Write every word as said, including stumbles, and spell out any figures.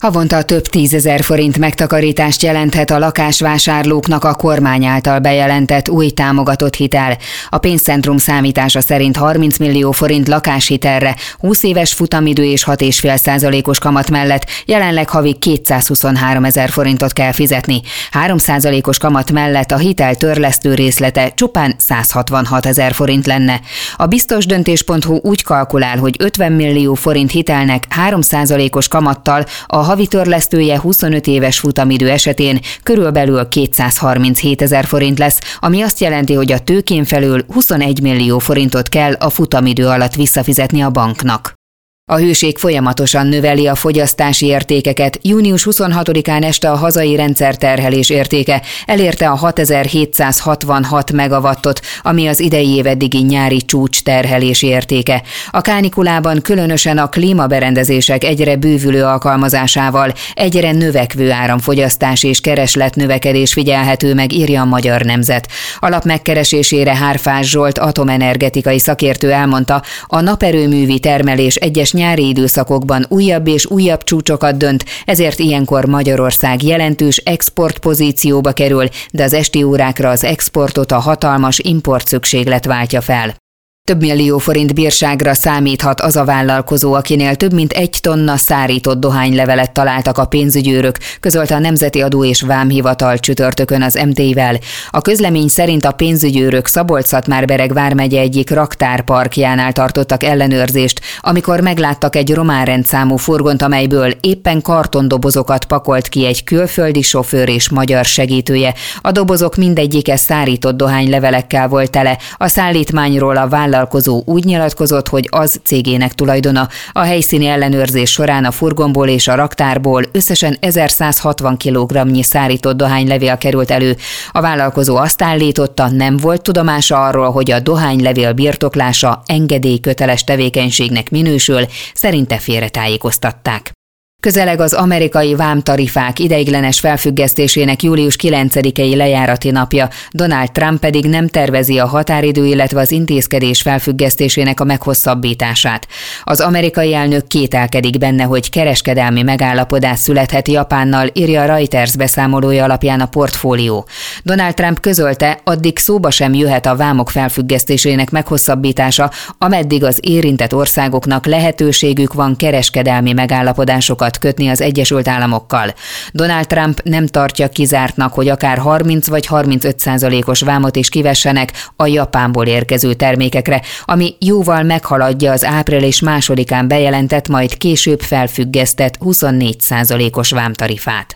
Havonta több tízezer forint megtakarítást jelenthet a lakásvásárlóknak a kormány által bejelentett új támogatott hitel. A pénzcentrum számítása szerint harminc millió forint lakáshitelre, húsz éves futamidő és hat egész öt százalékos kamat mellett jelenleg havi kétszázhuszonhárom ezer forintot kell fizetni. három százalékos kamat mellett a hitel törlesztő részlete csupán száz hatvanhat ezer forint lenne. A biztosdöntés pont hu úgy kalkulál, hogy ötven millió forint hitelnek három százalékos kamattal a havi törlesztője huszonöt éves futamidő esetén körülbelül kétszázharminchét ezer forint lesz, ami azt jelenti, hogy a tőkén felül huszonegy millió forintot kell a futamidő alatt visszafizetni a banknak. A hőség folyamatosan növeli a fogyasztási értékeket. június huszonhatodikán este a hazai rendszerterhelés értéke elérte a hatezer-hétszázhatvanhat megawattot, ami az idei év eddigi nyári csúcs terhelési értéke. A kánikulában különösen a klímaberendezések egyre bővülő alkalmazásával egyre növekvő áramfogyasztás és keresletnövekedés figyelhető meg, írja a Magyar Nemzet. A lap megkeresésére Hárfás Zsolt atomenergetikai szakértő elmondta, a naperőművi termelés egyes nyári időszakokban újabb és újabb csúcsokat dönt, ezért ilyenkor Magyarország jelentős exportpozícióba kerül, de az esti órákra az exportot a hatalmas importszükséglet váltja fel. Több millió forint bírságra számíthat az a vállalkozó, akinél több mint egy tonna szárított dohánylevelet találtak a pénzügyőrök, közölte a Nemzeti Adó és Vámhivatal csütörtökön az em té i-vel. A közlemény szerint a pénzügyőrök Szabolcs-Szatmár-Bereg vármegye egyik raktárparkjánál tartottak ellenőrzést, amikor megláttak egy román rendszámú furgont, amelyből éppen kartondobozokat pakolt ki egy külföldi sofőr és magyar segítője. A dobozok mindegyike szárított dohánylevelekkel volt tele, a szállítmányról a vállalkozó vállalkozó úgy nyilatkozott, hogy az cégének tulajdona. A helyszíni ellenőrzés során a furgonból és a raktárból összesen ezerszázhatvan kilogramnyi szárított dohánylevél került elő. A vállalkozó azt állította, nem volt tudomása arról, hogy a dohánylevél birtoklása engedélyköteles tevékenységnek minősül, szerinte félretájékoztatták. Közeleg az amerikai vámtarifák ideiglenes felfüggesztésének július kilencedikei lejárati napja, Donald Trump pedig nem tervezi a határidő, illetve az intézkedés felfüggesztésének a meghosszabbítását. Az amerikai elnök kételkedik benne, hogy kereskedelmi megállapodás születhet Japánnal, írja a Reuters beszámolója alapján a Portfólió. Donald Trump közölte, addig szóba sem jöhet a vámok felfüggesztésének meghosszabbítása, ameddig az érintett országoknak lehetőségük van kereskedelmi megállapodásokat kötni az Egyesült Államokkal. Donald Trump nem tartja kizártnak, hogy akár harminc vagy harmincöt százalékos vámot is kivessenek a Japánból érkező termékekre, ami jóval meghaladja az április másodikán bejelentett, majd később felfüggesztett huszonnégy százalékos vámtarifát.